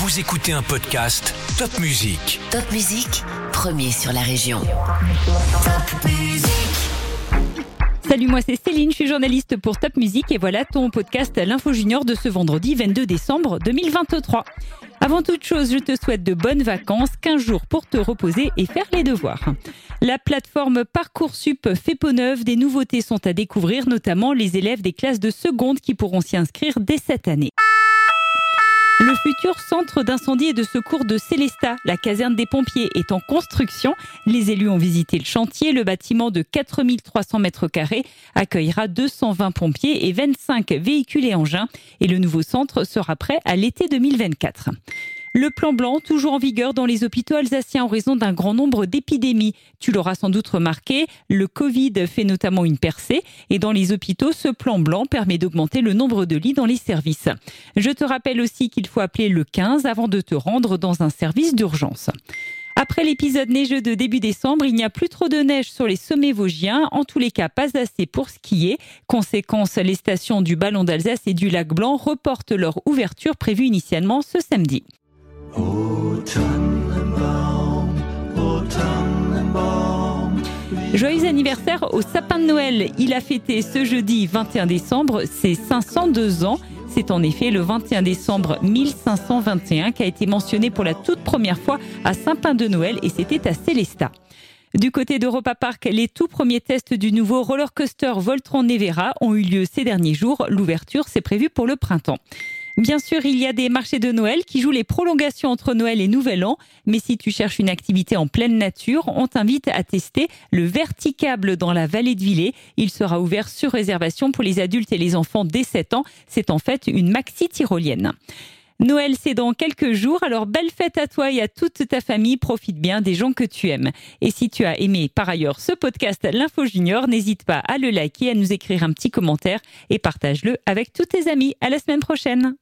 Vous écoutez un podcast Top Music. Top Music, premier sur la région. Top Music. Salut, moi c'est Céline, je suis journaliste pour Top Music et voilà ton podcast L'Info Junior de ce vendredi 22 décembre 2023. Avant toute chose, je te souhaite de bonnes vacances, 15 jours pour te reposer et faire les devoirs. La plateforme Parcoursup fait peau neuve, des nouveautés sont à découvrir, notamment les élèves des classes de seconde qui pourront s'y inscrire dès cette année. Le futur centre d'incendie et de secours de Célestat, la caserne des pompiers, est en construction. Les élus ont visité le chantier. Le bâtiment de 4300 mètres carrés accueillera 220 pompiers et 25 véhicules et engins. Et le nouveau centre sera prêt à l'été 2024. Le plan blanc, toujours en vigueur dans les hôpitaux alsaciens en raison d'un grand nombre d'épidémies. Tu l'auras sans doute remarqué, le Covid fait notamment une percée et dans les hôpitaux, ce plan blanc permet d'augmenter le nombre de lits dans les services. Je te rappelle aussi qu'il faut appeler le 15 avant de te rendre dans un service d'urgence. Après l'épisode neigeux de début décembre, il n'y a plus trop de neige sur les sommets vosgiens. En tous les cas, pas assez pour skier. Conséquence, les stations du Ballon d'Alsace et du Lac Blanc reportent leur ouverture prévue initialement ce samedi. Joyeux anniversaire au sapin de Noël. Il a fêté ce jeudi 21 décembre ses 502 ans. C'est en effet le 21 décembre 1521 qu'a été mentionné pour la toute première fois à Saint-Pin de Noël et c'était à Célestat. Du côté d'Europa Park, les tout premiers tests du nouveau roller coaster Voltron Nevera ont eu lieu ces derniers jours. L'ouverture, c'est prévu pour le printemps. Bien sûr, il y a des marchés de Noël qui jouent les prolongations entre Noël et Nouvel An. Mais si tu cherches une activité en pleine nature, on t'invite à tester le Verticable dans la vallée de Villers. Il sera ouvert sur réservation pour les adultes et les enfants dès 7 ans. C'est en fait une maxi tyrolienne. Noël, c'est dans quelques jours, alors belle fête à toi et à toute ta famille, profite bien des gens que tu aimes. Et si tu as aimé par ailleurs ce podcast L'Info Junior, n'hésite pas à le liker, à nous écrire un petit commentaire et partage-le avec tous tes amis. À la semaine prochaine.